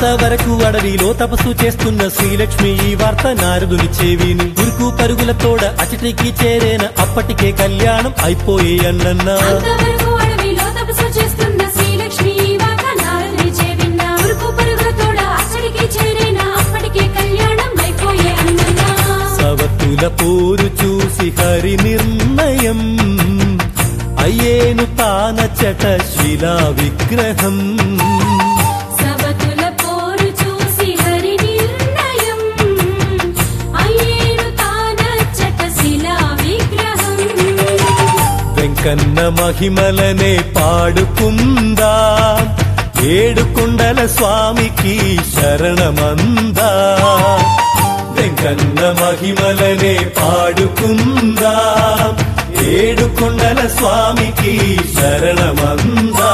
అంతవరకు అడవిలో తపస్సు చేస్తున్న శ్రీలక్ష్మి ఈ వార్త నారదుని చెవిని ఉరుకు పరుగుల తోడ అచటికి చేరేన అప్పటికే కళ్యాణం అయిపోయే అన్నన్నా అంతవరకు అడవిలో తపస్సు చేస్తున్న శ్రీలక్ష్మి ఈ వార్త నారదుని చెవిన ఉరుకు పరుగుల తోడ అచటికి చేరేన అప్పటికే కళ్యాణం అయిపోయే అన్నన్నా సవతుల పోరు చూసి హరి నిర్ణయం అయ్యేను తానచట శిలా విగ్రహం సవతుల పోరు చూసి హరి నిర్ణయం అయ్యేను తానచ్చట శిలా విగ్రహం వెంకన్న మహిమలనే పాడుకుందా ఏడుకొండల స్వామికి శరణమందా వెంకన్న మహిమలనే పాడుకుందా ఏడుకొండల స్వామికి శరణమందా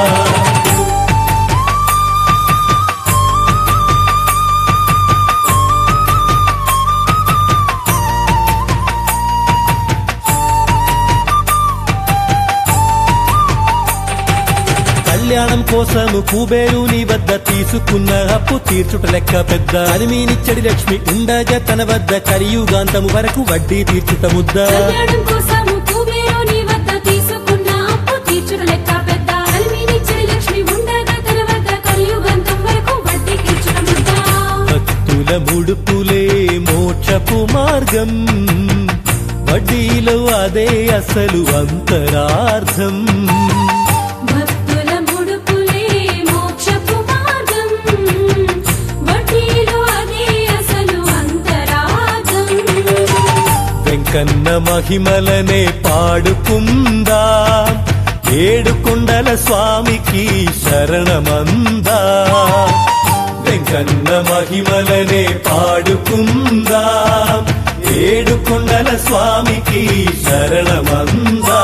కళ్యాణం కోసము కుబేరుని వద్ద తీసుకున్న అప్పు తీర్చుట లెక్క పెద్ద అలిమీనిచ్చడి లక్ష్మి ఉండగా తన వద్ద కలియుగాంతము వరకు వడ్డీ తీర్చుట ముద్ద కళ్యాణం కోసము కుబేరుని వద్ద తీసుకున్న అప్పు తీర్చుట లెక్క పెద్ద అలిమీనిచ్చడి లక్ష్మి ఉండగా తన వద్ద కలియుగాంతం వరకు వడ్డీ తీర్చుట ముద్ద భక్తుల ముడుపులే మోక్షపు మార్గం వడ్డీలో అదే అసలు అంతరార్థం భక్తుల ముడుపులే మోక్షపు మార్గం వడ్డీలో అదే అసలు అంతరార్థం వెంకన్న మహిమలనే పాడుకుందా ఏడుకొండల స్వామికి శరణమందా వెంకన్న మహిమలనే పాడుకుందా ఏడుకొండల స్వామికి శరణమందా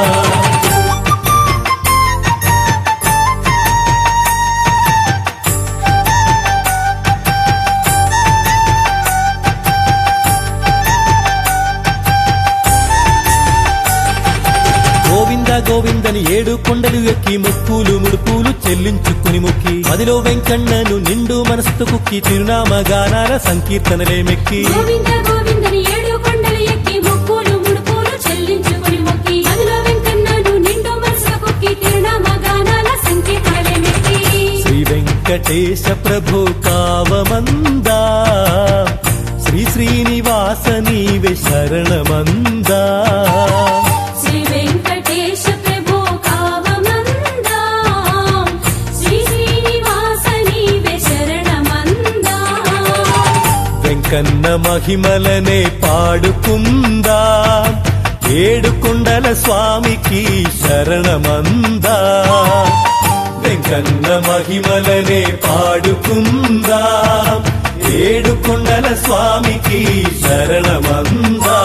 గోవింద గోవిందని ఏడు కొండలు ఎక్కి మొక్కులు ముడుపులు చెల్లించుకుని మొక్కి మదిలో వెంకన్నను నిండు మనసుతో కుక్కి తిరునామగానాల సంకీర్తనలే మెక్కి గోవింద గోవిందని ఏడు కొండలు ఎక్కి మొక్కులు ముడుపులు చెల్లించుకుని మొక్కి అందులో వెంకన్నను నిండు మనసుతో కుక్కి తిరునామగానాల సంకీర్తనలే మెక్కి శ్రీ వెంకటేశ ప్రభు కావమందా శ్రీ శ్రీనివాస నీవే శరణమందా శ్రీ వెంకటేశ ప్రభు కావమందా శ్రీ శ్రీనివాస నీవే శరణమందా వెంకన్న మహిమలనే పాడుకుందా ఏడుకొండల స్వామికి శరణమందా వెంకన్న మహిమలనే పాడుకుందా ఏడుకొండల స్వామికి శరణమందా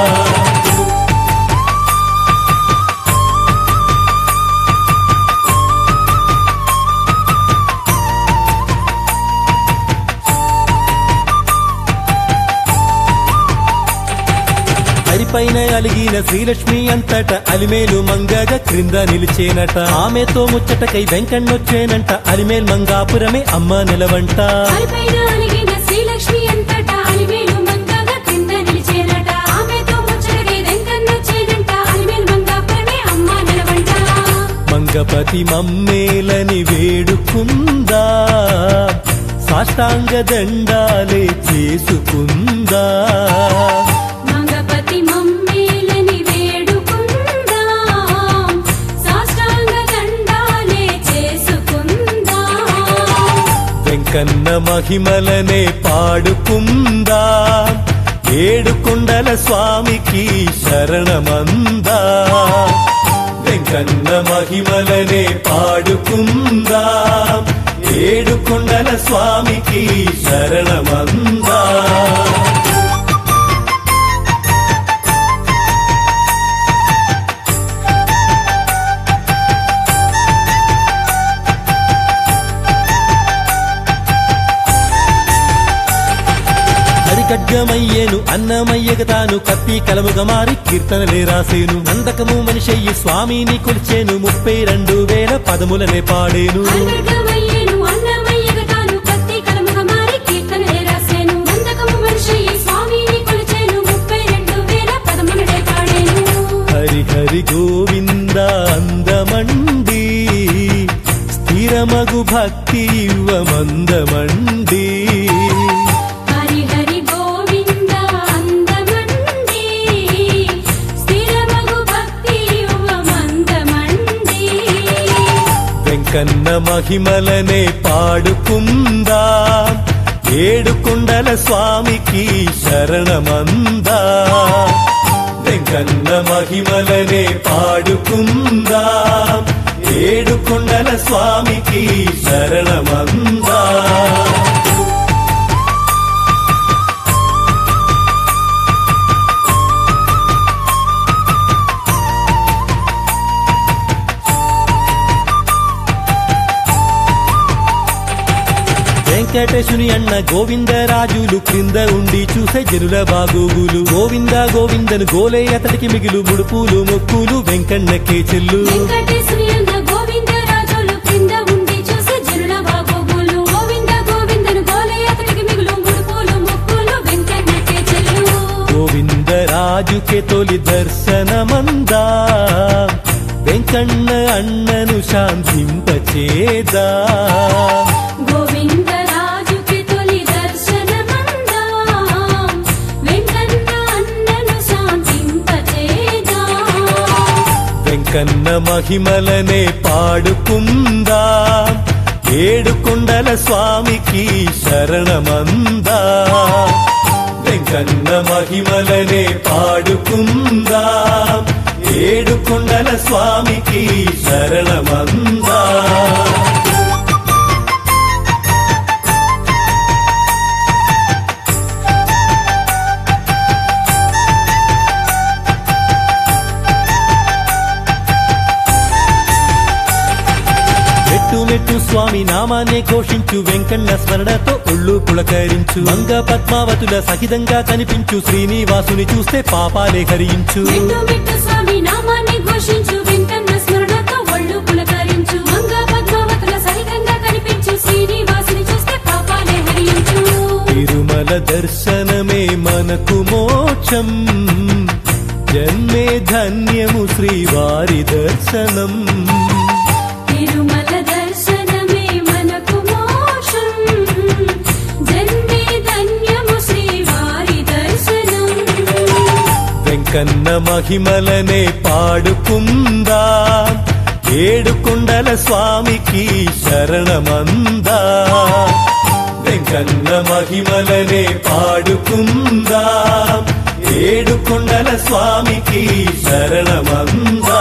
హరిపైన అలిగిన శ్రీలక్ష్మి అంతట అలిమేలు మంగగా క్రింద నిలిచేనట ఆమెతో ముచ్చటకై వెంకన్నొచ్చేనంట అలిమేల్ మంగాపురమే అమ్మ నిలవంట హరిపైన అలిగిన శ్రీలక్ష్మి అంతటా అలిమేలు మంగగా క్రింద నిలిచేనట ఆమెతో ముచ్చటకై వెంకన్నొచ్చేనంట అలిమేలు మంగాపురమే అమ్మ నిలవంట మంగపతి మమ్మేలని వేడుకుందా సాష్టాంగ దండాలే చేసుకుందా మంగపతి మమ్మేలని వేడుకుందా సాష్టాంగ దండాలే చేసుకుందా వెంకన్న మహిమలనే పాడుకుందా ఏడుకొండల స్వామికి శరణమందా వెంకన్న మహిమలనే పాడుకుందా ఏడుకొండల స్వామికి శరణమందా ఖడ్గమయ్యేను అన్నమయ్యగ తాను కత్తి కలముగా మారి కీర్తనలే రాసేను నందకము మనిషయ్యి స్వామిని కొలిచేను 32,000 పదములనే పాడేను ఖడ్గమయ్యేను అన్నమయ్యగ తాను కత్తి హరి గోవింద అందమండి స్థిరమగు భక్తి ఇవ్వమందమండి హరి హరి గోవింద అందమండి స్థిరమగు భక్తి యువమందమండి వెంకన్న మహిమలనే పాడుకుందా ఏడుకొండల స్వామికి శరణమందా వెంకన్న మహిమలనే పాడుకుందా ఏడుకొండల స్వామికి శరణమందా వెంకటేశుని అన్న గోవిందరాజులు క్రింద ఉండి చూసే జనుల బాగోగులు గోవింద గోవిందను గోలే అతడికి మిగులు ముడుపులు మొక్కులు వెంకన్నకే చెల్లు వెంకటేశ్వరి అన్న గోవిందరాజులు క్రింద ఉండి చూసే జనుల బాగోగులు గోవింద గోవిందను గోలే అతడికి మిగులు ముడుపులు మొక్కులు వెంకన్నకే చెల్లు గోవిందరాజుకే తొలి దర్శనమందా వెంకన్న అన్నను శాంతింపచేదా గోవిందరాజుకి తొలి దర్శనమందా వెంకన్న అన్నను శాంతింపచేదా వెంకన్న మహిమలనే పాడుకుందా ఏడుకొండల స్వామికి శరణమందా వెంకన్న మహిమలనే పాడుకుందా ఏడుకొండల స్వామికి శరణమందా మెట్టు స్వామి నామాన్నే ఘోషించు వెంకన్న స్మరణతో ఒళ్ళు పులకరించు మంగ పద్మావతుల సహితంగా కనిపించు శ్రీనివాసుని చూస్తే పాపాలే హరించు మెట్టు మెట్టు స్వామి నామాన్ని ఘోషించు వెంకన్న స్మరణతో ఒళ్ళు పులకరించు మంగ పద్మావతుల సహితంగా కనిపించు శ్రీనివాసుని చూస్తే పాపాలే హరించు తిరుమల దర్శనమే మనకు మోక్షం జన్మే ధన్యము శ్రీవారి దర్శనం తిరుమల దర్శనమే మనకు మోక్షం జన్మే ధన్యము శ్రీవారి దర్శనం వెంకన్న మహిమలనే పాడుకుందా ఏడుకొండల స్వామికి శరణమందా వెంకన్న మహిమలనే పాడుకుందా ఏడుకొండల స్వామికి శరణమందా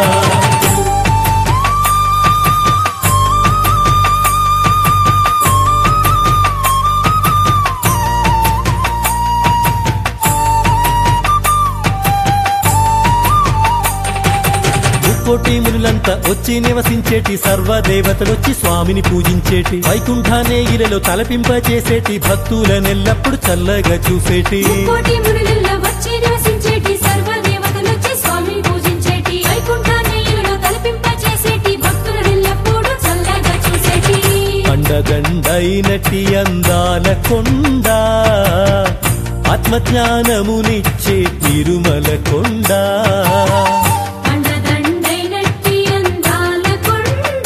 కోటి మునులంతా వచ్చి నివసించేటి సర్వదేవతలొచ్చి స్వామిని పూజించేటి వైకుంఠానే ఇలలో తలపింపచేసేటి భక్తులనెల్లప్పుడు చల్లగా చూసేటి కోటి మునులలో వచ్చి నివసించేటి సర్వదేవతలొచ్చి స్వామిని పూజించేటి వైకుంఠాన్ని ఇలలో తలపింపచేసేటి భక్తులనెల్లప్పుడు చల్లగా చూసేటి అండదండైనటి అందాల కొండ ఆత్మజ్ఞానమునిచ్చే తిరుమల కొండ అండదండైనట్టి అందాల కొండ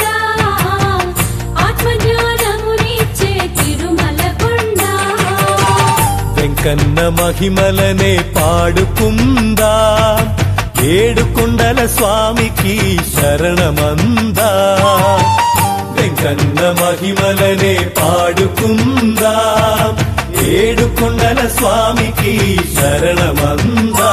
ఆత్మజ్ఞానమునిచ్చే తిరుమల కొండ వెంకన్న మహిమలనే పాడుకుందా ఏడుకొండల స్వామికి శరణమందా వెంకన్న మహిమలనే పాడుకుందా ఏడుకొండల స్వామికి శరణమందా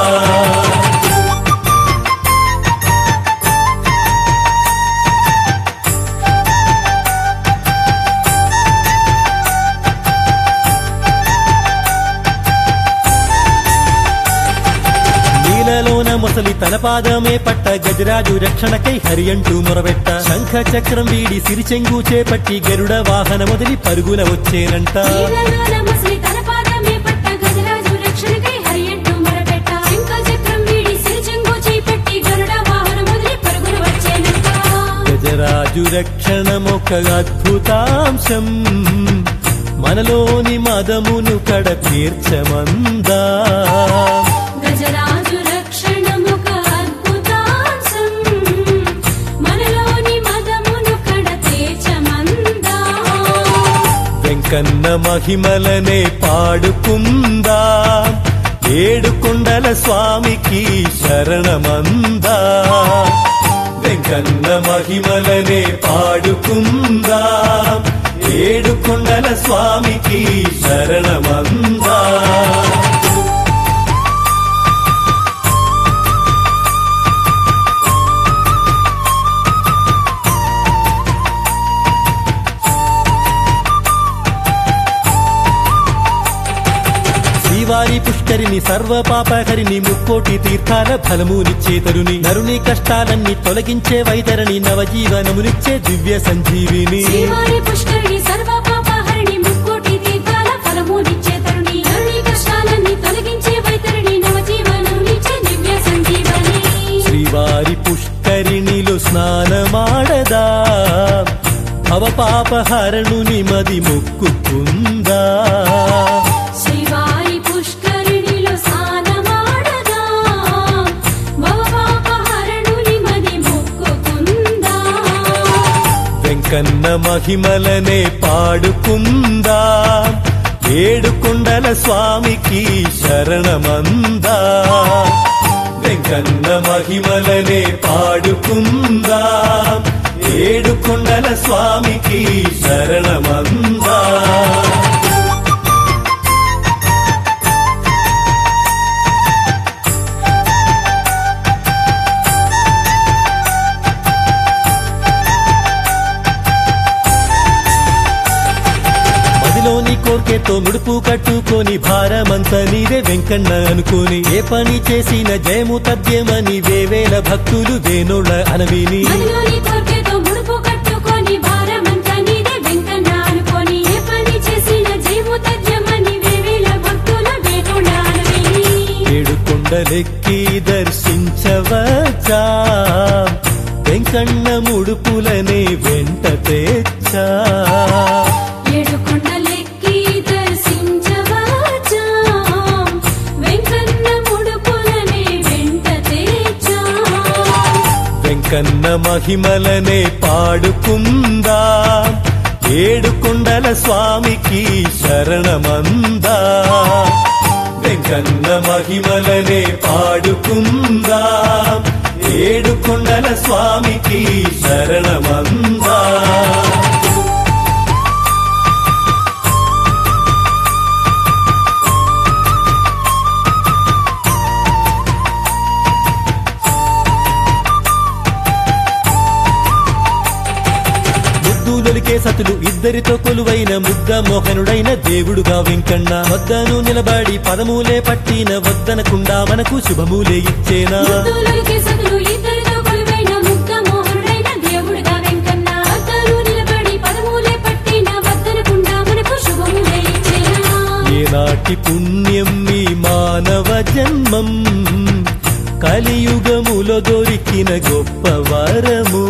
నీలలోన మొసలి తన పాదమే పట్ట గజరాజు రక్షణకై హరి అంటూ మొరబెట్ట శంఖ చక్రం వీడి సిరిచెంగు చేపట్టి గరుడ వాహన మొదలి పరుగున వచ్చేనంట నీలలోన ముసలి తన పాదమే పట్ట గజరాజు రక్షణకై హరి అంటూ మొరపెట్ట శంఖ చక్రం వీడి సిరిచెంగు చేపట్టి గరుడ వాహనం మొదలి పరుగున వచ్చేనంట గజరాజు రక్షణమొక అద్భుతాంశం మనలోని మదమును కడ తీర్చమందా గజరాజు రక్షణముక అద్భుతాంశం వెంకన్న మహిమలనే పాడుకుందా ఏడు కొండల స్వామికి శరణమందా వెంకన్న మహిమలనే పాడుకుందా ఏడు కొండల స్వామికి శరణమందా శ్రీవారి పుష్కరిని సర్వపాపహరిని ముక్కోటి తీర్థాల ఫలమునిచ్చే తరుని నరుని కష్టాలన్నీ తొలగించే వైతరణి నవజీవనమునిచ్చే దివ్య సంజీవిని శ్రీవారి పుష్కరిణి సర్వపాపహరిణి ముక్కోటి తీర్థాల ఫలమునిచ్చే తరుని నరుని కష్టాలన్నీ తొలగించే వైతరణి నవజీవనమునిచ్చే దివ్య సంజీవని శ్రీవారి పుష్కరిణిలో స్నానమాడదా భవపాపహరణుని మది మొక్కుకుందా శ్రీవారి పుష్కరిణిలో స్నానమాడదా భవపాపహరణుని మది మొక్కుకుందా వెంకన్న మహిమలనే పాడుకుందా ఏడు కొండల స్వామికి శరణమందా వెంకన్న మహిమలనే పాడుకుందా ఏడు కొండల స్వామికి శరణమందా కోర్కెతో ముడుపు కట్టుకొని భారమంతా నీదే వెంకన్న అనుకోని ఏ పని చేసిన జయము తథ్యమని వేవేల భక్తులు వేణోళ్ళ అనవిని ఏడు కొండలెక్కి దర్శించవచ్చా వెంకన్న ముడుపులనే వెంట తెచ్చా వెంకన్న మహిమలనే పాడుకుందా ఏడు కొండల స్వామికి శరణమందా వెంకన్న మహిమలనే పాడుకుందా ఏడు కొండల స్వామికి శరణమందా సతులు ఇద్దరితో కొలువైన ముద్ద మోహనుడైన దేవుడుగా వెంకన్న వద్దను నిలబడి పదమూలే పట్టిన వద్దనకుండా మనకు శుభమూలే ఇచ్చేనా ఏనాటి పుణ్యం ఈ మానవ జన్మం కలియుగములో దొరికిన గొప్ప వరము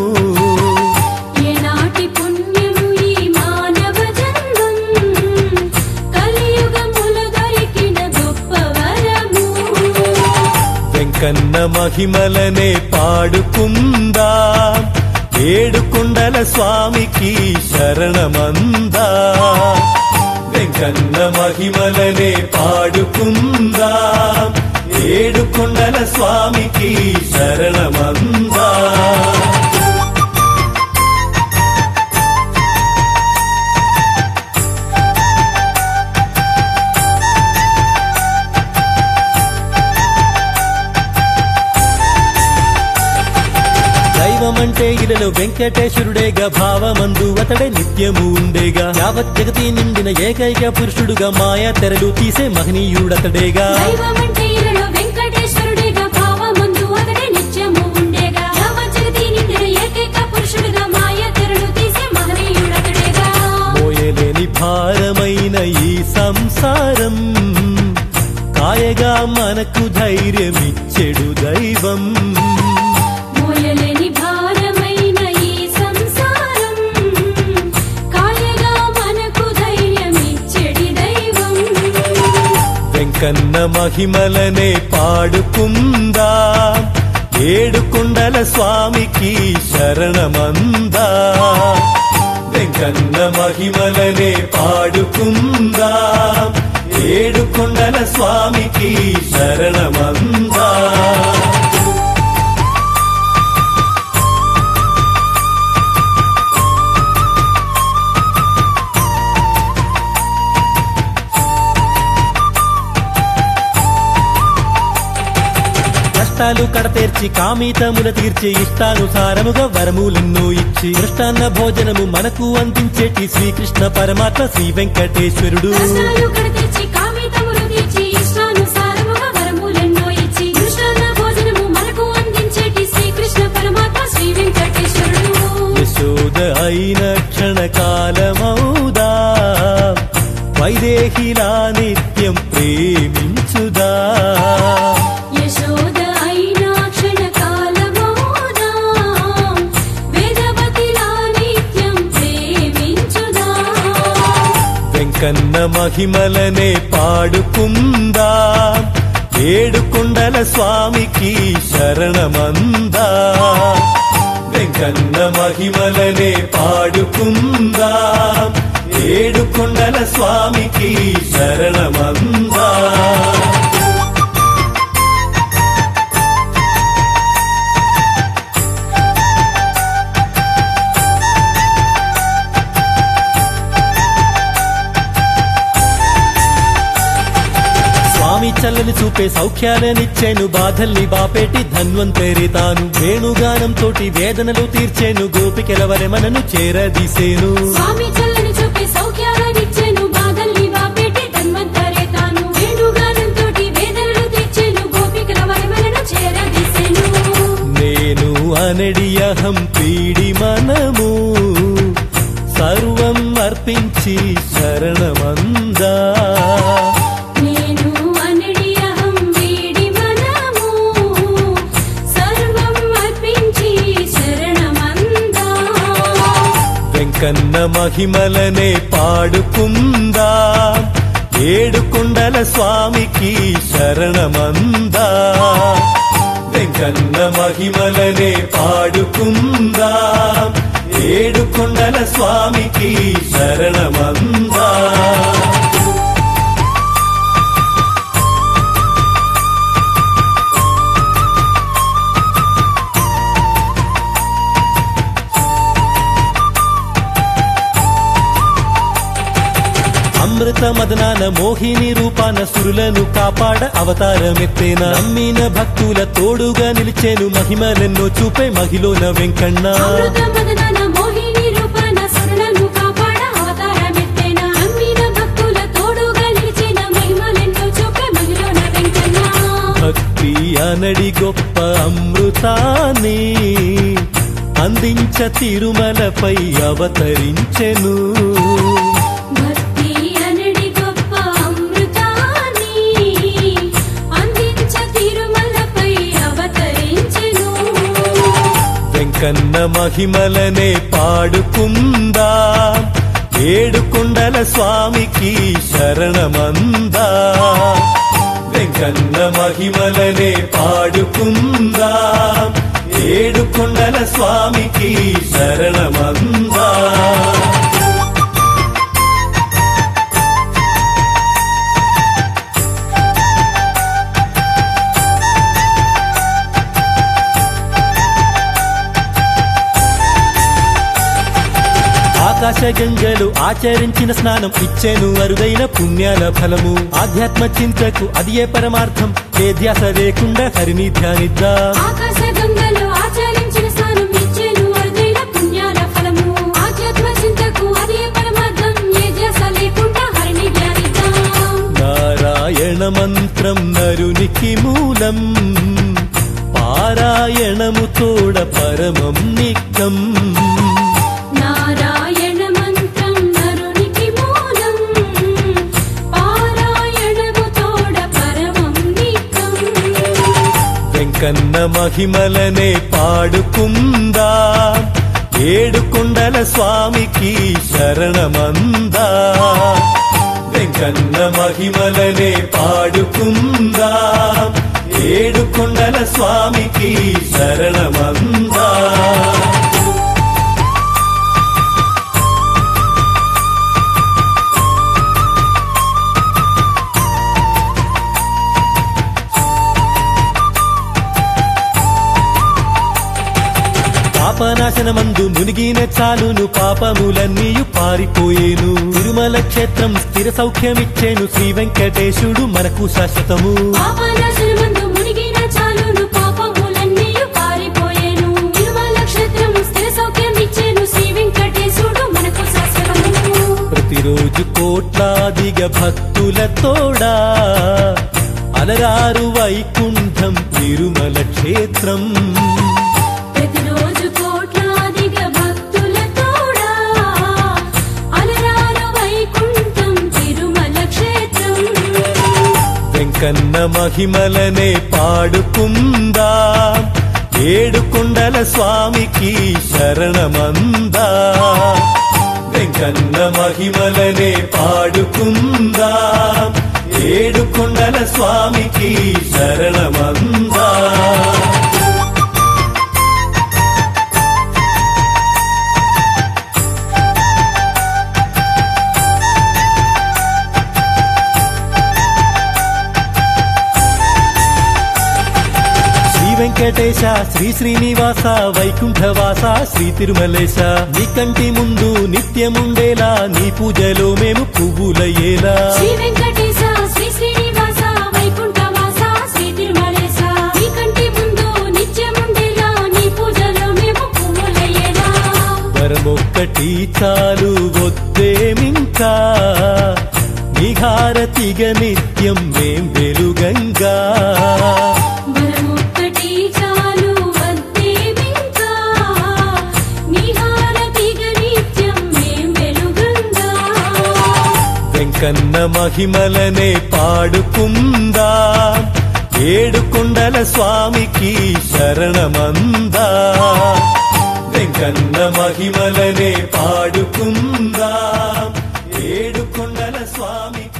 వెంకన్న మహిమలనే పాడుకుందా ఏడు కొండల స్వామికి శరణమందా వెంకన్న మహిమలనే పాడుకుందా ఏడు కొండల స్వామికి శరణమందా అంటే ఇలలో వెంకటేశ్వరుడేగా భావమందు అతడే నిత్యము ఉండేగా యావత్ జగతి నిండిన ఏకైక పురుషుడుగా మాయా తెరలు తీసే మహనీయుడతడేగా మోయలేని భారమైన ఈ సంసారం కాయగా మనకు ధైర్యమిచ్చెడు దైవం వెంకన్న మహిమలనే పాడుకుందా ఏడు కొండల స్వామికి శరణమందా వెంకన్న మహిమలనే పాడుకుందాం ఏడుకొండల స్వామికి శరణమందా కష్టాలు కడతీర్చి కామితముల తీర్చి ఇష్టానుసారముగా వరములెన్నో ఇచ్చి కృష్ణాన్న భోజనము మనకు అందించేటి శ్రీకృష్ణ పరమాత్మ శ్రీ వెంకటేశ్వరుడు కష్టాలు కడతీర్చి కామితములు తీర్చి ఇష్టానుసారముగా వరములెన్నో ఇచ్చి కృష్ణాన్న భోజనము మనకు అందించేటి శ్రీకృష్ణ పరమాత్మ శ్రీ వెంకటేశ్వరుడు యశోద అయిన క్షణకాలమౌదా వైదేహిలా నిత్యం ప్రేమించుదా యశోద అయినా క్షణకాలమౌదా వేదవతిలా నిత్యం ప్రేమించుదా వెంకన్న మహిమలనే పాడుకుందా ఏడుకొండల స్వామికి శరణమందా వెంకన్న మహిమలనే పాడుకుందా ఏడుకొండల స్వామికి శరణమందా స్వామి చల్లని చూపే సౌఖ్యాలనిచ్చేను బాధల్ని బాపేటి ధన్వంతరి తాను వేణుగానంతోటి వేదనలు తీర్చేను గోపికల వరె మనను చేరదీసేను స్వామి చల్లని చూపే సౌఖ్యాలనిచ్చేను బాధల్ని బాపేటి ధన్వంతరే తాను వేణుగానంతోటి వేదనలు తీర్చేను గోపికల వరె మనను చేరదీసేను నేను అనడి అహం పీడి మనము సర్వం అర్పించి శరణమందా నేను అనడి అహం వీడి మనము సర్వం అర్పించి శరణమందా వెంకన్న మహిమలనే పాడుకుందా ఏడుకొండల స్వామికి శరణమందా వెంకన్న మహిమలనే పాడుకుందా ఏడుకొండల స్వామికి శరణమందా అమృత మదనాన మోహిని రూపాన సురులను కాపాడ అవతారమెత్తేన నమ్మిన భక్తుల తోడుగా నిలిచేను మహిమలెన్నో చూపే మహిలోన వెంకన్న అమృత మదనాన మోహిని రూపాన సురులను కాపాడ అవతారమెత్తేన నమ్మిన భక్తుల తోడుగా నిలిచిన మహిమలెన్నో చూపే మహిలోన వెంకన్న భక్తి అనడి గొప్ప అమృతాన్ని అందించ తిరుమలపై అవతరించెను భక్తి అనడి గొప్ప అమృతాన్ని అందించ తిరుమలపై అవతరించెను వెంకన్న మహిమలనే పాడుకుందా ఏడుకొండల స్వామికి శరణమందా వెంకన్న మహిమలనే పాడుకుందా ఏడుకొండల స్వామికి శరణమందా ఆకాశ గంగలు ఆచరించిన స్నానం ఇచ్చేను అరుదైన పుణ్యాల ఫలము ఆధ్యాత్మ చింతకు అదియే పరమార్థం ఏ ధ్యాస లేకుండా హరిని ధ్యానిద్దాం ఆకాశ గంగలో ఆచరించిన స్నానం ఇచ్చేను అరుదైన పుణ్యాల ఫలము ఆధ్యాత్మ చింతకు అదే పరమార్థం ఏ ధ్యాస లేకుండా హరిని ధ్యానిద్దాం నారాయణ మంత్రం నరునికి మూలం పారాయణము తోడ పరమం నిక్కం నారాయణ మంత్రం నరునికి మూలం పారాయణము తోడ పరమం నిక్కం వెంకన్న మహిమలనే పాడుకుందా ఏడుకొండల స్వామికి శరణమందా వెంకన్న మహిమలనే పాడుకుందా ఏడుకొండల స్వామికి శరణమందా శాసనమందు మునిగిన చాలును పాపములన్నీయు పారిపోయేను తిరుమల క్షేత్రం స్థిర సౌఖ్యమిచ్చేను శ్రీ వెంకటేశుడు మనకు శాశ్వతము పాపనాశనమందు మునిగిన చాలును పాపములన్నీయు పారిపోయేను తిరుమల క్షేత్రము స్థిర సౌఖ్యమిచ్చేను శ్రీ వెంకటేశుడు మనకు శాశ్వతము ప్రతిరోజు కోట్లాదిగా భక్తులతోడా అలరారు వైకుంఠం తిరుమల క్షేత్రం ప్రతిరోజు కోట్లాదిగా భక్తులతోడా అలరారు వైకుంఠం తిరుమల క్షేత్రం వెంకన్న మహిమలనే పాడుకుందా ఏడు కొండల స్వామికి శరణమందా వెంకన్న మహిమలనే పాడుకుందా ఏడు కొండల స్వామికి శరణమందా వెంకటేశ శ్రీ శ్రీనివాస వైకుంఠవాస శ్రీ తిరుమలేశ నీ కంటి ముందు నిత్యముండేలా నీ పూజలో మేము పువ్వులయ్యేలా శ్రీ వెంకటేశ శ్రీ శ్రీనివాస వైకుంఠవాస శ్రీ తిరుమలేశ నీ కంటి ముందు నిత్యముండేలా నీ పూజలో మేము పువ్వులయ్యేలా వరమొక్కటి చాలు వద్దేమింకా నీ హారతిగా నిత్యం మేం వెలుగంగా వెంకన్న మహిమలనే పాడుకుందా ఏడు కొండల స్వామికి శరణమందా వెంకన్న మహిమలనే పాడుకుందా ఏడు కొండల స్వామికి